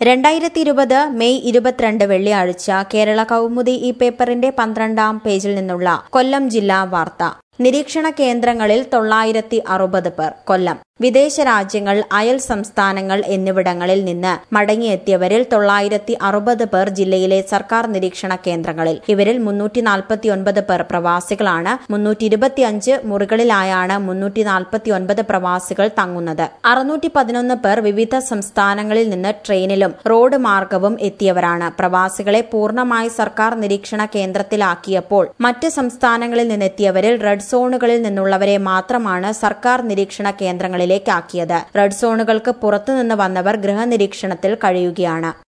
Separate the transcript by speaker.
Speaker 1: 2020 May 22 വെള്ളിയാഴ്ച കേരള കൗമുദി ഈ പേപ്പറിന്റെ 12-ാം പേജിൽ നിന്നുള്ള കൊല്ലം ജില്ലാ വാർത്ത. നിരീക്ഷണ കേന്ദ്രങ്ങളിൽ 960 പേർ. കൊല്ലം. വിദേശ രാജ്യങ്ങൾ, അയൽ സംസ്ഥാനങ്ങൾ എന്നിവിടങ്ങളിൽ നിന്ന് മടങ്ങിയെത്തിയവരിൽ 960 പേർ ജില്ലയിലെ സർക്കാർ നിരീക്ഷണ കേന്ദ്രങ്ങളിൽ. ഇവരിൽ 349 പേർ പ്രവാസികളാണ്. 325 മുറികളിലായാണ് 349 പ്രവാസികൾ തങ്ങുന്നത്. 611 പേർ വിവിധ സംസ്ഥാനങ്ങളിൽ നിന്ന് ട്രെയിനിലും റോഡ് മാർഗവും എത്തിയവരാണ്. പ്രവാസികളെ പൂർണ്ണമായി സർക്കാർ നിരീക്ഷണ കേന്ദ്രത്തിലാക്കിയപ്പോൾ മറ്റ് സംസ്ഥാനങ്ങളിൽ നിന്നെത്തിയവരിൽ റെഡ് സോണുകളിൽ നിന്നുള്ളവരെ മാത്രമാണ് സർക്കാർ നിരീക്ഷണ കേന്ദ്രങ്ങളിലേക്കാക്കിയത്. റെഡ് സോണുകൾക്ക് പുറത്തുനിന്ന് വന്നവർ ഗൃഹനിരീക്ഷണത്തിൽ കഴിയുകയാണ്.